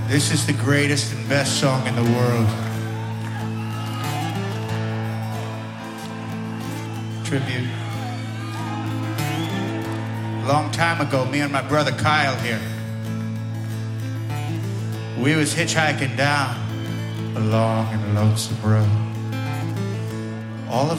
This is the greatest and best song in the world. Tribute. A long time ago, me and my brother Kyle here, we was hitchhiking down a long and lonesome road. All of